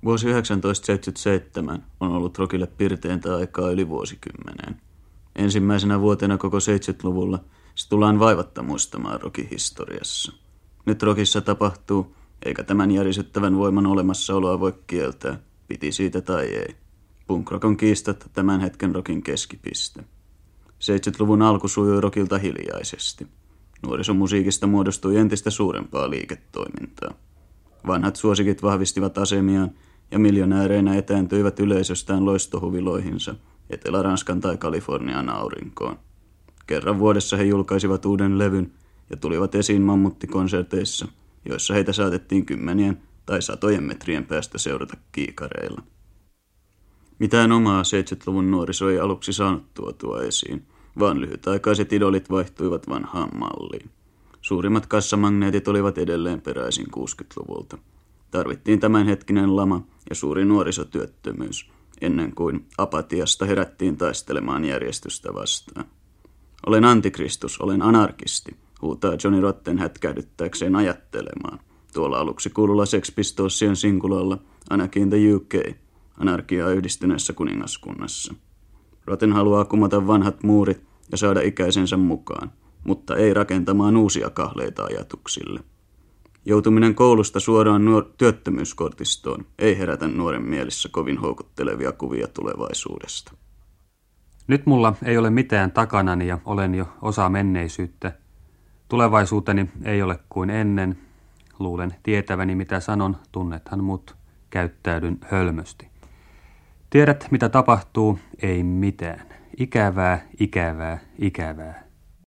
Vuosi 1977 on ollut rockille pirteintä aikaa yli vuosikymmeneen. Ensimmäisenä vuotena koko 70-luvulla se tullaan vaivatta muistamaan rockin historiassa. Nyt rockissa tapahtuu, eikä tämän järisyttävän voiman olemassaoloa voi kieltää, piti siitä tai ei. Punk-rock on kiistatta tämän hetken rockin keskipiste. 70-luvun alku sujui rockilta hiljaisesti. Nuorisomusiikista muodostui entistä suurempaa liiketoimintaa. Vanhat suosikit vahvistivat asemiaan ja miljonääreinä etääntyivät yleisöstään loistohuviloihinsa Etelä-Ranskan tai Kalifornian aurinkoon. Kerran vuodessa he julkaisivat uuden levyn ja tulivat esiin mammuttikonserteissa, joissa heitä saatettiin kymmenien tai satojen metrien päästä seurata kiikareilla. Mitään omaa 70-luvun nuoriso ei aluksi saanut tuotua esiin, vaan lyhytaikaiset idolit vaihtuivat vanhaan malliin. Suurimmat kassamagneetit olivat edelleen peräisin 60-luvulta. Tarvittiin tämänhetkinen lama ja suuri nuorisotyöttömyys, ennen kuin apatiasta herättiin taistelemaan järjestystä vastaan. Olen antikristus, olen anarkisti, huutaa Johnny Rotten hätkähdyttääkseen ajattelemaan. Tuolla aluksi kuululla Sex Pistolsien sinkulalla Anarchy in the UK, anarkiaa yhdistyneessä kuningaskunnassa. Rotten haluaa kumota vanhat muurit ja saada ikäisensä mukaan, mutta ei rakentamaan uusia kahleita ajatuksille. Joutuminen koulusta suoraan työttömyyskortistoon ei herätä nuoren mielissä kovin houkuttelevia kuvia tulevaisuudesta. Nyt mulla ei ole mitään takanani ja olen jo osa menneisyyttä. Tulevaisuuteni ei ole kuin ennen. Luulen tietäväni mitä sanon, tunnethan mut, käyttäydyn hölmösti. Tiedät mitä tapahtuu, ei mitään. Ikävää, ikävää, ikävää.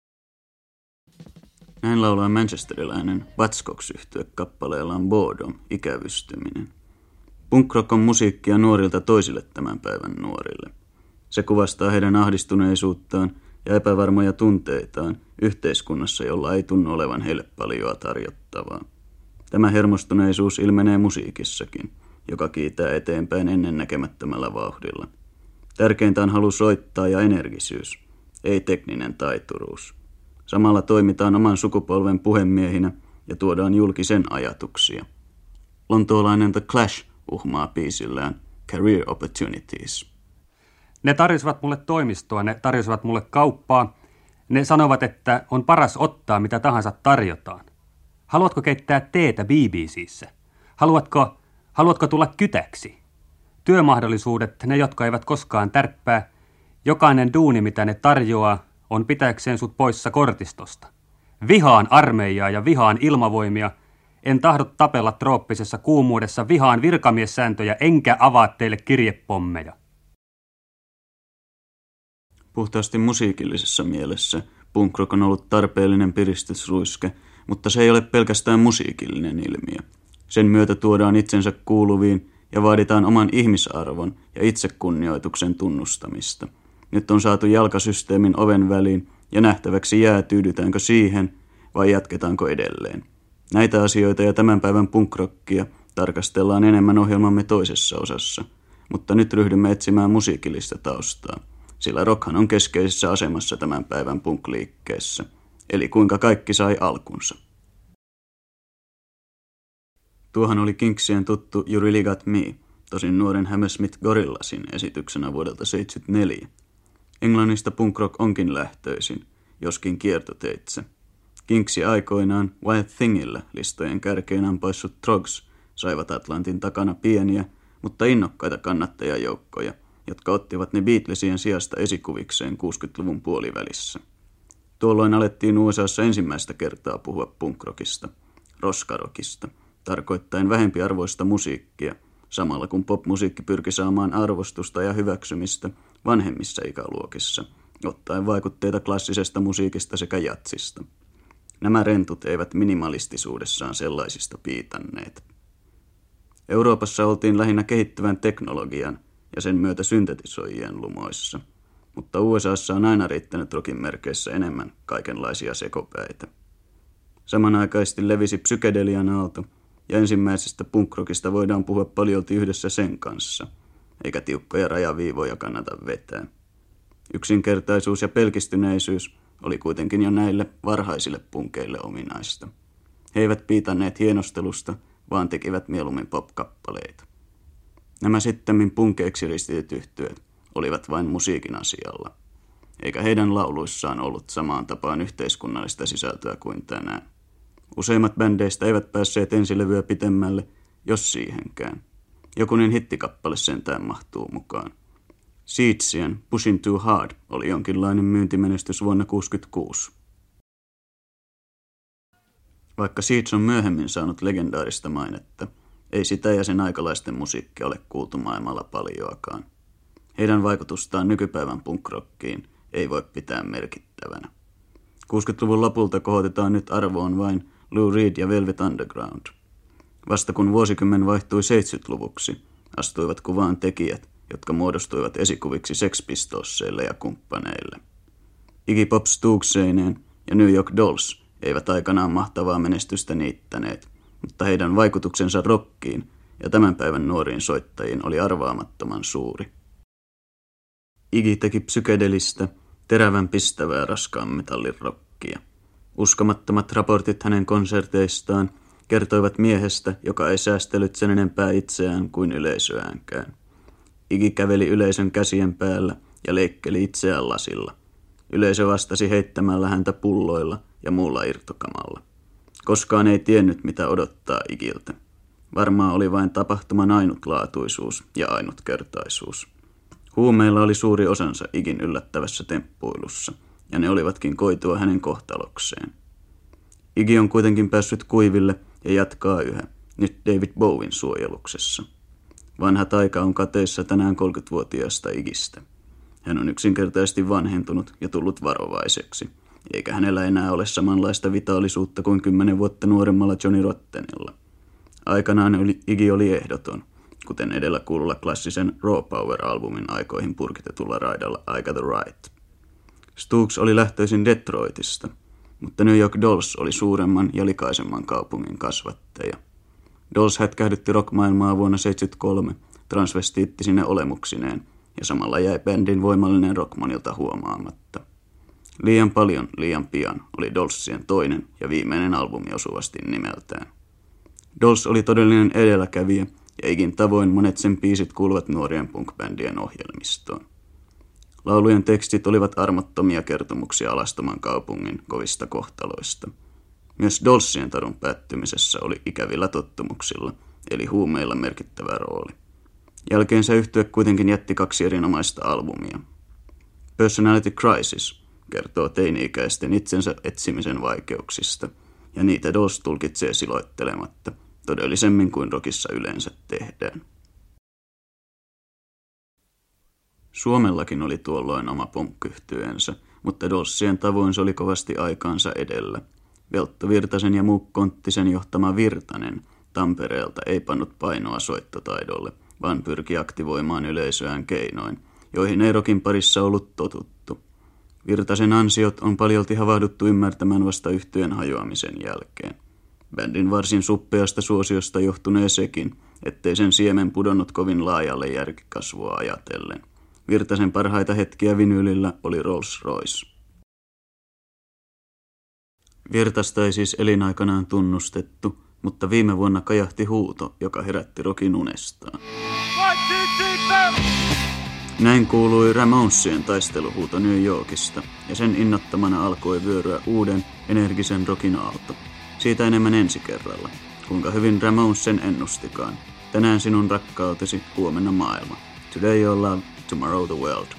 Näin laulaa manchesteriläinen Buzzcocks-yhtye kappaleellaan Boredom, ikävystyminen. Punk-rock on musiikkia nuorilta toisille tämän päivän nuorille. Se kuvastaa heidän ahdistuneisuuttaan ja epävarmoja tunteitaan yhteiskunnassa, jolla ei tunnu olevan heille paljoa tarjottavaa. Tämä hermostuneisuus ilmenee musiikissakin, joka kiitää eteenpäin ennennäkemättömällä vauhdilla. Tärkeintä on halu soittaa ja energisyys, ei tekninen taituruus. Samalla toimitaan oman sukupolven puhemiehinä ja tuodaan julkisen ajatuksia. Lontoolainen The Clash uhmaa biisillään Career Opportunities. Ne tarjosivat mulle toimistoa, ne tarjosivat mulle kauppaa. Ne sanovat, että on paras ottaa mitä tahansa tarjotaan. Haluatko keittää teetä BBC:ssä? Haluatko tulla kytäksi? Työmahdollisuudet, ne jotka eivät koskaan tärppää. Jokainen duuni, mitä ne tarjoaa, on pitääkseen sut poissa kortistosta. Vihaan armeijaa ja vihaan ilmavoimia. En tahdo tapella trooppisessa kuumuudessa, vihaan virkamiessääntöjä, enkä avaa teille kirjepommeja. Puhtaasti musiikillisessa mielessä punk-rock on ollut tarpeellinen piristysruiske, mutta se ei ole pelkästään musiikillinen ilmiö. Sen myötä tuodaan itsensä kuuluviin ja vaaditaan oman ihmisarvon ja itsekunnioituksen tunnustamista. Nyt on saatu jalkasysteemin oven väliin ja nähtäväksi jää, tyydytäänkö siihen vai jatketaanko edelleen. Näitä asioita ja tämän päivän punkrockia tarkastellaan enemmän ohjelmamme toisessa osassa, mutta nyt ryhdymme etsimään musiikillista taustaa, sillä rockhan on keskeisessä asemassa tämän päivän punk-liikkeessä, eli kuinka kaikki sai alkunsa. Tuohan oli Kinksien tuttu You Really Got Me, tosin nuoren Hammersmith Gorillasin esityksenä vuodelta 1974. Englannista punk-rock onkin lähtöisin, joskin kiertoteitse. Kinksi aikoinaan Wild Thingillä listojen kärkeen ampaissut Trogs saivat Atlantin takana pieniä, mutta innokkaita kannattajajoukkoja, jotka ottivat ne Beatlesien sijasta esikuvikseen 60-luvun puolivälissä. Tuolloin alettiin USAssa ensimmäistä kertaa puhua punkrockista, roskarokista, tarkoittaen vähempiarvoista musiikkia, samalla kun popmusiikki pyrki saamaan arvostusta ja hyväksymistä vanhemmissa ikäluokissa, ottaen vaikutteita klassisesta musiikista sekä jatsista. Nämä rentut eivät minimalistisuudessaan sellaisista piitanneet. Euroopassa oltiin lähinnä kehittyvän teknologian ja sen myötä syntetisoijien lumoissa, mutta USAssa on aina riittänyt rockin merkeissä enemmän kaikenlaisia sekopäitä. Samanaikaisesti levisi psykedelian aalto, ja ensimmäisestä punkrockista voidaan puhua paljolti yhdessä sen kanssa, eikä tiukkoja rajaviivoja kannata vetää. Yksinkertaisuus ja pelkistyneisyys oli kuitenkin jo näille varhaisille punkeille ominaista. He eivät piitanneet hienostelusta, vaan tekivät mieluummin pop-kappaleita. Nämä sittemmin punkeiksi ristityt yhtyeet olivat vain musiikin asialla, eikä heidän lauluissaan ollut samaan tapaan yhteiskunnallista sisältöä kuin tänään. Useimmat bändeistä eivät päässeet ensilevyä pitemmälle, jos siihenkään. Jokunen hittikappale sentään mahtuu mukaan. Seedsien Pushing Too Hard oli jonkinlainen myyntimenestys vuonna 1966. Vaikka Seeds on myöhemmin saanut legendaarista mainetta, ei sitä ja sen aikalaisten musiikkia ole kuultu maailmalla paljoakaan. Heidän vaikutustaan nykypäivän punkrockiin ei voi pitää merkittävänä. 60-luvun lopulta kohotetaan nyt arvoon vain Lou Reed ja Velvet Underground. Vasta kun vuosikymmen vaihtui 70-luvuksi, astuivat kuvaan tekijät, jotka muodostuivat esikuviksi Sex Pistolsseille ja kumppaneille. Iggy Pop Stoogseineen ja New York Dolls eivät aikanaan mahtavaa menestystä niittäneet, mutta heidän vaikutuksensa rockiin ja tämän päivän nuoriin soittajiin oli arvaamattoman suuri. Iggy teki psykedelistä, terävän pistävää raskaan metallin rockia. Uskomattomat raportit hänen konserteistaan kertoivat miehestä, joka ei säästellyt sen enempää itseään kuin yleisöäänkään. Iggy käveli yleisön käsien päällä ja leikkeli itseään lasilla. Yleisö vastasi heittämällä häntä pulloilla ja muulla irtokamalla. Koskaan ei tiennyt, mitä odottaa Iggyltä. Varmaan oli vain tapahtuman ainutlaatuisuus ja ainutkertaisuus. Huumeilla oli suuri osansa Iggyn yllättävässä temppuilussa, ja ne olivatkin koitua hänen kohtalokseen. Iggy on kuitenkin päässyt kuiville ja jatkaa yhä, nyt David Bowen suojeluksessa. Vanha taika on kateissa tänään 30-vuotiaasta Iggystä. Hän on yksinkertaisesti vanhentunut ja tullut varovaiseksi, eikä hänellä enää ole samanlaista vitaalisuutta kuin 10 vuotta nuoremmalla Johnny Rottenilla. Aikanaan Iggy oli ehdoton, kuten edellä kuululla klassisen Raw Power-albumin aikoihin purkitetulla raidalla I Got the Right. Stooges oli lähtöisin Detroitista, mutta New York Dolls oli suuremman ja likaisemman kaupungin kasvattaja. Dolls hätkähdytti rockmaailmaa vuonna 1973 transvestiittisine olemuksineen, ja samalla jäi bändin voimallinen rock monilta huomaamatta. Liian paljon, liian pian oli Dollsien toinen ja viimeinen albumi osuvasti nimeltään. Dolls oli todellinen edelläkävijä, ja Iggyn tavoin monet sen biisit kuuluvat nuorien punk-bändien ohjelmistoon. Laulujen tekstit olivat armottomia kertomuksia alastoman kaupungin kovista kohtaloista. Myös Dollsien tadun päättymisessä oli ikävillä tottumuksilla, eli huumeilla merkittävä rooli. Jälkeensä yhtye kuitenkin jätti 2 erinomaista albumia. Personality Crisis kertoo teini-ikäisten itsensä etsimisen vaikeuksista, ja niitä Dolls tulkitsee siloittelematta, todellisemmin kuin rockissa yleensä tehdään. Suomellakin oli tuolloin oma punk-yhtyeensä, mutta Dollsien tavoin se oli kovasti aikaansa edellä. Veltto Virtasen ja Muuk Konttisen johtama Virtanen Tampereelta ei pannut painoa soittotaidolle, vaan pyrki aktivoimaan yleisöään keinoin, joihin ei rockin parissa ollut totuttu. Virtasen ansiot on paljolti havahduttu ymmärtämään vasta yhtyeen hajoamisen jälkeen. Bändin varsin suppeasta suosiosta johtunee sekin, ettei sen siemen pudonnut kovin laajalle järkikasvua ajatellen. Virtasen parhaita hetkiä vinyylillä oli Rolls Royce. Virtasta ei siis elinaikanaan tunnustettu, mutta viime vuonna kajahti huuto, joka herätti rockin unestaan. Näin kuului Ramonsien taisteluhuuto New Yorkista, ja sen innottamana alkoi vyöryä uuden, energisen rockin aalto. Siitä enemmän ensi kerralla. Kuinka hyvin Ramones sen ennustikaan. Tänään sinun rakkautesi, huomenna maailma. Today your love, tomorrow the world.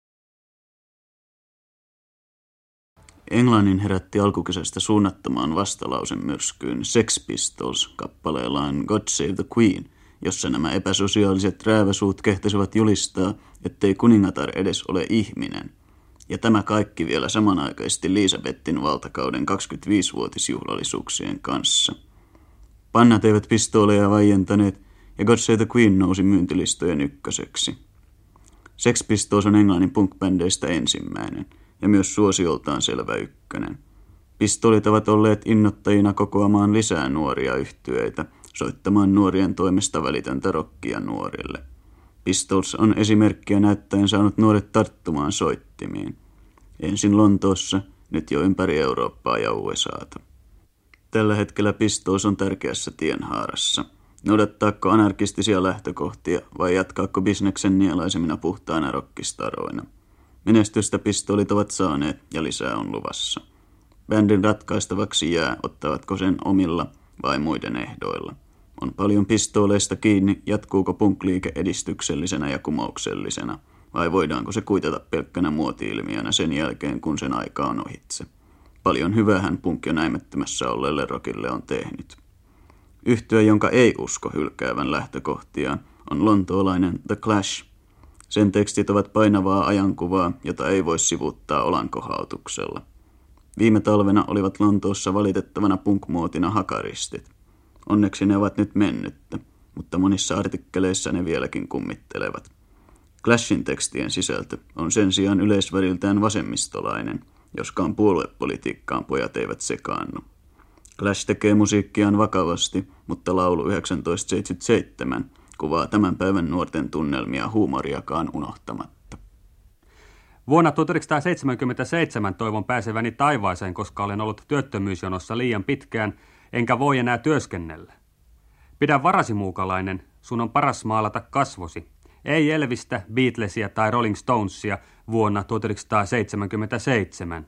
Englannin herätti alkukesästä suunnattomaan vastalausen myrskyyn Sex Pistols kappaleellaan God Save the Queen, jossa nämä epäsosiaaliset rääväsuut kehtasivat julistaa, ettei kuningatar edes ole ihminen. Ja tämä kaikki vielä samanaikaisesti Elisabethin valtakauden 25-vuotisjuhlallisuuksien kanssa. Pannat eivät pistooleja vaientaneet, ja God Save the Queen nousi myyntilistojen ykköseksi. Sex Pistols on Englannin punk-bändeistä ensimmäinen, ja myös suosioltaan selvä ykkönen. Pistolit ovat olleet innottajina kokoamaan lisää nuoria yhtyeitä, soittamaan nuorien toimesta välitöntä rockia nuorille. Pistols on esimerkkiä näyttäen saanut nuoret tarttumaan soittimiin. Ensin Lontoossa, nyt jo ympäri Eurooppaa ja USAta. Tällä hetkellä Pistols on tärkeässä tienhaarassa. Noudattaako anarkistisia lähtökohtia vai jatkaako bisneksen nielaisemina puhtaina rockistaroina? Menestystä pistoolit ovat saaneet ja lisää on luvassa. Bändin ratkaistavaksi jää, ottavatko sen omilla vai muiden ehdoilla. On paljon pistooleista kiinni, jatkuuko punkliike edistyksellisenä ja kumouksellisena, vai voidaanko se kuitata pelkkänä muoti-ilmiönä sen jälkeen, kun sen aika on ohitse. Paljon hyväähän punk jo näimettömässä olleelle rockille on tehnyt. Yhtye, jonka ei usko hylkäävän lähtökohtiaan, on lontoolainen The Clash. Sen tekstit ovat painavaa ajankuvaa, jota ei voi sivuuttaa olankohautuksella. Viime talvena olivat Lontoossa valitettavana punk-muotina hakaristit. Onneksi ne ovat nyt mennyttä, mutta monissa artikkeleissa ne vieläkin kummittelevat. Clashin tekstien sisältö on sen sijaan yleisväriltään vasemmistolainen, joskaan puoluepolitiikkaan pojat eivät sekaannu. Clash tekee musiikkiaan vakavasti, mutta laulu 1977 kuvaa tämän päivän nuorten tunnelmia huumoriakaan unohtamatta. Vuonna 1977 toivon pääseväni taivaaseen, koska olen ollut työttömyysjonossa liian pitkään, enkä voi enää työskennellä. Pidä varasi, muukalainen, sun on paras maalata kasvosi. Ei Elvistä, Beatlesia tai Rolling Stonesia vuonna 1977.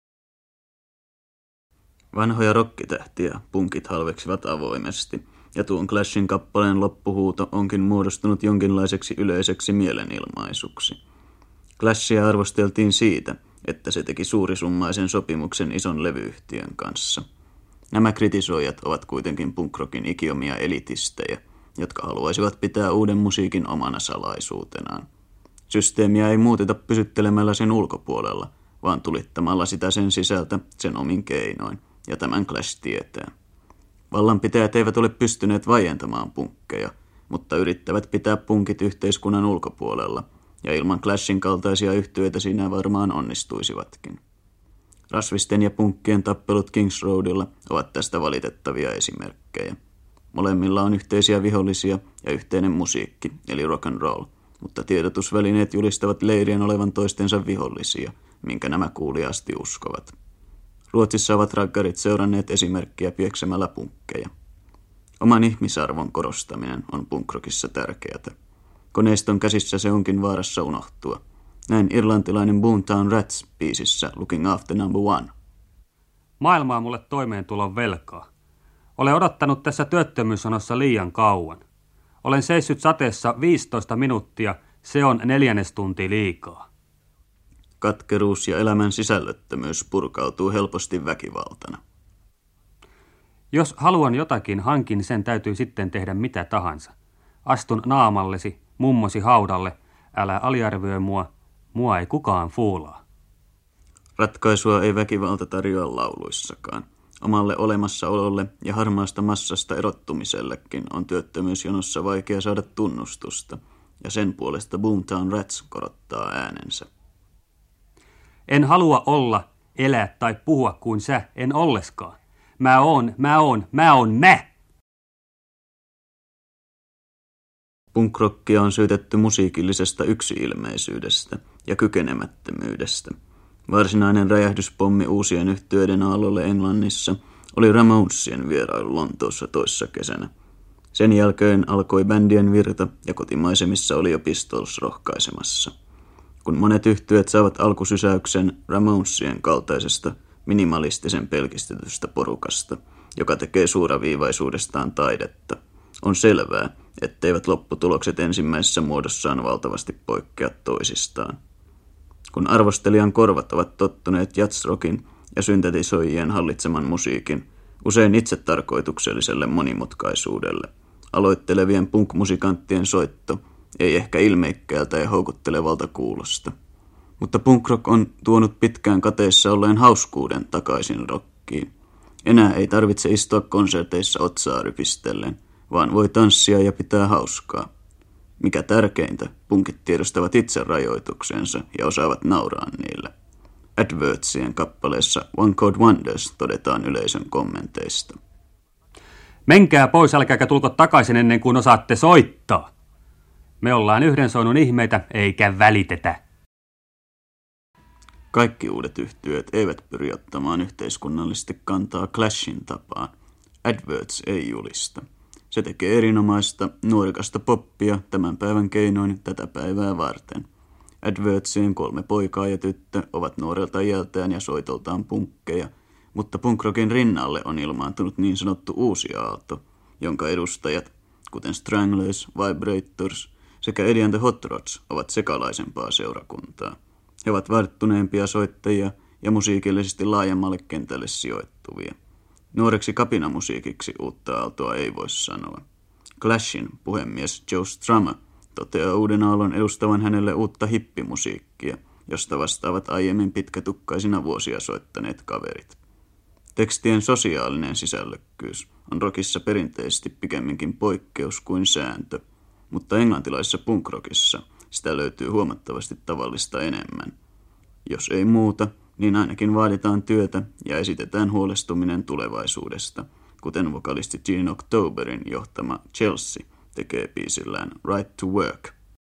Vanhoja rokkitähtiä punkit halveksivat avoimesti, ja tuon Clashin kappaleen loppuhuuto onkin muodostunut jonkinlaiseksi yleiseksi mielenilmaisuksi. Clashia arvosteltiin siitä, että se teki suurisummaisen sopimuksen ison levyyhtiön kanssa. Nämä kritisoijat ovat kuitenkin punkrockin ikiomia elitistejä, jotka haluaisivat pitää uuden musiikin omana salaisuutenaan. Systeemiä ei muuteta pysyttelemällä sen ulkopuolella, vaan tulittamalla sitä sen sisältä sen omin keinoin, ja tämän Clash tietää. Vallanpitäjät eivät ole pystyneet vaientamaan punkkeja, mutta yrittävät pitää punkit yhteiskunnan ulkopuolella, ja ilman Clashin kaltaisia yhtyeitä siinä varmaan onnistuisivatkin. Rasvisten ja punkkien tappelut Kings Roadilla ovat tästä valitettavia esimerkkejä. Molemmilla on yhteisiä vihollisia ja yhteinen musiikki, eli rock and roll, mutta tiedotusvälineet julistavat leirien olevan toistensa vihollisia, minkä nämä kuuliaasti uskovat. Ruotsissa ovat raggarit seuranneet esimerkkiä pieksemällä punkkeja. Oman ihmisarvon korostaminen on punkrockissa tärkeätä. Koneiston käsissä se onkin vaarassa unohtua. Näin irlantilainen Boomtown Rats biisissä Looking After Number One. Maailma on mulle toimeentulon velkaa. Olen odottanut tässä työttömyysjonossa liian kauan. Olen seissyt sateessa 15 minuuttia, se on 4 tuntia liikaa. Katkeruus ja elämän sisällöttömyys purkautuu helposti väkivaltana. Jos haluan jotakin, hankin sen täytyy sitten tehdä mitä tahansa. Astun naamallesi, mummosi haudalle, älä aliarvioi mua ei kukaan fuulaa. Ratkaisua ei väkivalta tarjoa lauluissakaan. Omalle olemassaololle ja harmaasta massasta erottumisellekin on työttömyysjonossa vaikea saada tunnustusta, ja sen puolesta Boomtown Rats korottaa äänensä. En halua olla, elää tai puhua kuin sä, en olleskaan. Mä oon mä! Punkrockia on syytetty musiikillisesta yksi-ilmeisyydestä ja kykenemättömyydestä. Varsinainen räjähdyspommi uusien yhtyeiden aallolle Englannissa oli Ramonesien vierailu Lontoossa toissa kesänä. Sen jälkeen alkoi bändien virta ja kotimaisemissa oli jo Pistols rohkaisemassa. Kun monet yhtyeet saavat alkusysäyksen Ramonesien kaltaisesta minimalistisen pelkistetystä porukasta, joka tekee suuraviivaisuudestaan taidetta, on selvää, etteivät lopputulokset ensimmäisessä muodossaan valtavasti poikkea toisistaan. Kun arvostelijan korvat ovat tottuneet jazzrockin ja syntetisoijien hallitseman musiikin, usein itsetarkoitukselliselle monimutkaisuudelle, aloittelevien punk-musikanttien soitto ei ehkä ilmeikkäältä ja houkuttelevalta kuulosta. Mutta punkrock on tuonut pitkään kateissa olleen hauskuuden takaisin rockiin. Enää ei tarvitse istua konserteissa otsaa rypistellen, vaan voi tanssia ja pitää hauskaa. Mikä tärkeintä, punkit tiedostavat itse rajoituksensa ja osaavat nauraa niille. Advertsien kappaleessa One Chord Wonders todetaan yleisön kommenteista. Menkää pois, älkääkä tulko takaisin ennen kuin osaatte soittaa. Me ollaan yhden soinun ihmeitä, eikä välitetä. Kaikki uudet yhtyeet eivät pyri ottamaan yhteiskunnallisesti kantaa Clashin tapaan. Adverts ei julista. Se tekee erinomaista, nuorikasta poppia tämän päivän keinoin tätä päivää varten. Advertsien 3 poikaa ja tyttö ovat nuorelta iältään ja soitoltaan punkkeja, mutta punkrockin rinnalle on ilmaantunut niin sanottu uusi aalto, jonka edustajat, kuten Stranglers, Vibrators sekä Eddie and the Hot Rods, ovat sekalaisempaa seurakuntaa. He ovat varttuneempia soittajia ja musiikillisesti laajemmalle kentälle sijoittuvia. Nuoreksi kapinamusiikiksi uutta aaltoa ei voi sanoa. Clashin puhemies Joe Strummer toteaa uuden aallon edustavan hänelle uutta hippimusiikkia, josta vastaavat aiemmin pitkätukkaisina vuosia soittaneet kaverit. Tekstien sosiaalinen sisällökkyys on rockissa perinteisesti pikemminkin poikkeus kuin sääntö, mutta englantilaisessa punkrockissa sitä löytyy huomattavasti tavallista enemmän. Jos ei muuta, niin ainakin vaaditaan työtä ja esitetään huolestuminen tulevaisuudesta, kuten vokalisti Gene Octoberin johtama Chelsea tekee biisillään Right to Work.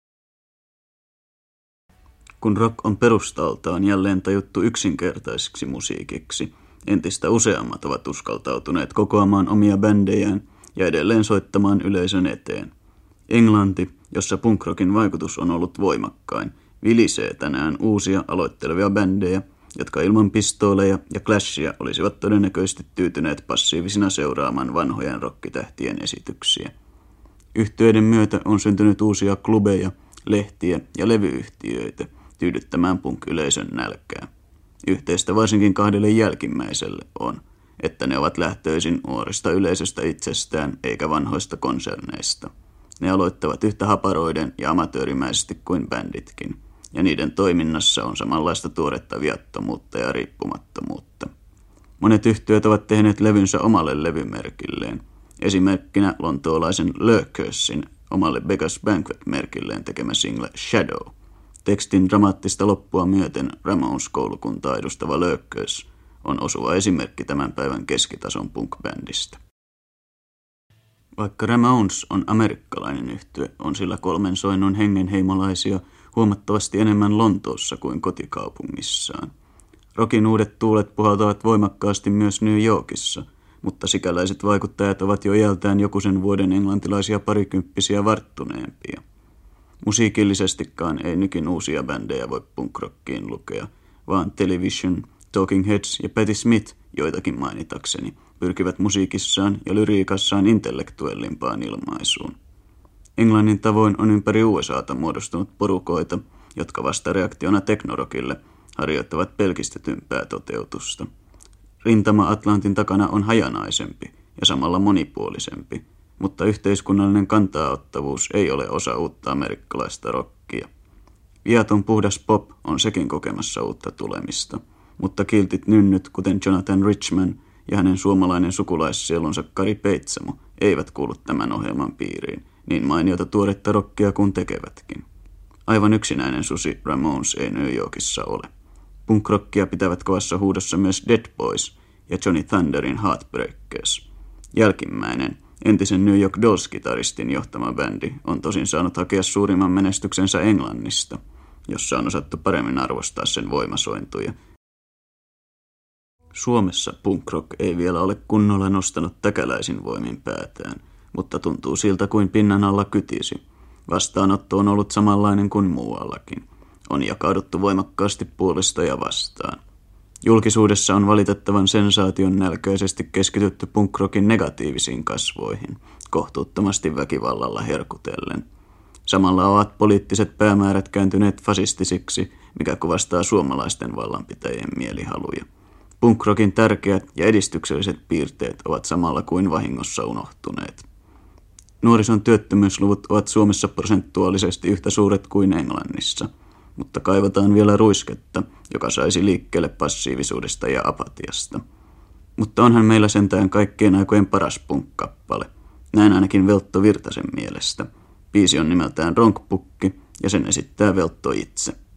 Kun rock on perustaltaan jälleen tajuttu yksinkertaiseksi musiikiksi, entistä useammat ovat uskaltautuneet kokoamaan omia bändejään ja edelleen soittamaan yleisön eteen. Englanti, jossa punkrockin vaikutus on ollut voimakkain, vilisee tänään uusia aloittelevia bändejä, jotka ilman pistooleja ja Clashia olisivat todennäköisesti tyytyneet passiivisina seuraamaan vanhojen rockitähtien esityksiä. Yhtyeiden myötä on syntynyt uusia klubeja, lehtiä ja levyyhtiöitä tyydyttämään punk-yleisön nälkää. Yhteistä varsinkin 2 jälkimmäiselle on, että ne ovat lähtöisin nuorista yleisöstä itsestään eikä vanhoista konserneista. Ne aloittavat yhtä haparoiden ja amatöörimäisesti kuin bänditkin, ja niiden toiminnassa on samanlaista tuoretta viattomuutta ja riippumattomuutta. Monet yhtiöt ovat tehneet levynsä omalle levymerkilleen, esimerkkinä lontoolaisen Lurkersin omalle Beggars Banquet-merkilleen tekemä single Shadow. Tekstin dramaattista loppua myöten Ramones-koulukuntaa edustava Lurkers on osuva esimerkki tämän päivän keskitason punk-bändistä. Vaikka Ramones on amerikkalainen yhtye, on sillä 3 soinnon hengenheimolaisia huomattavasti enemmän Lontoossa kuin kotikaupungissaan. Rockin uudet tuulet puhaltavat voimakkaasti myös New Yorkissa, mutta sikäläiset vaikuttajat ovat jo iältään jokuisen vuoden englantilaisia parikymppisiä varttuneempia. Musiikillisestikaan ei nykin uusia bändejä voi punkrockiin lukea, vaan Television, Talking Heads ja Patti Smith, joitakin mainitakseni, pyrkivät musiikissaan ja lyriikassaan intellektuellimpaan ilmaisuun. Englannin tavoin on ympäri USAta muodostunut porukoita, jotka vasta reaktiona teknorokille harjoittavat pelkistetympää toteutusta. Rintama Atlantin takana on hajanaisempi ja samalla monipuolisempi, mutta yhteiskunnallinen kantaaottavuus ei ole osa uutta amerikkalaista rockia. Viaton puhdas pop on sekin kokemassa uutta tulemista, mutta kiltit nynnyt, kuten Jonathan Richman ja hänen suomalainen sukulaisielunsa Kari Peitsamo, eivät kuulu tämän ohjelman piiriin, niin mainiota tuoretta rockia kuin tekevätkin. Aivan yksinäinen susi Ramones ei New Yorkissa ole. Punkrockia pitävät kovassa huudossa myös Dead Boys ja Johnny Thunderin Heartbreakers. Jälkimmäinen, entisen New York Dolls-kitaristin johtama bändi, on tosin saanut hakea suurimman menestyksensä Englannista, jossa on osattu paremmin arvostaa sen voimasointuja. Suomessa punkrock ei vielä ole kunnolla nostanut täkäläisin voimin päätään, mutta tuntuu siltä kuin pinnan alla kytisi. Vastaanotto on ollut samanlainen kuin muuallakin. On jakauduttu voimakkaasti puolesta ja vastaan. Julkisuudessa on valitettavan sensaation nälkäisesti keskitytty punkrockin negatiivisiin kasvoihin, kohtuuttomasti väkivallalla herkutellen. Samalla ovat poliittiset päämäärät kääntyneet fasistisiksi, mikä kuvastaa suomalaisten vallanpitäjien mielihaluja. Punkrockin tärkeät ja edistykselliset piirteet ovat samalla kuin vahingossa unohtuneet. Nuorison työttömyysluvut ovat Suomessa prosentuaalisesti yhtä suuret kuin Englannissa, mutta kaivataan vielä ruisketta, joka saisi liikkeelle passiivisuudesta ja apatiasta. Mutta onhan meillä sentään kaikkien aikojen paras punk-kappale, näin ainakin Veltto Virtasen mielestä. Biisi on nimeltään Ronkpukki ja sen esittää Veltto itse.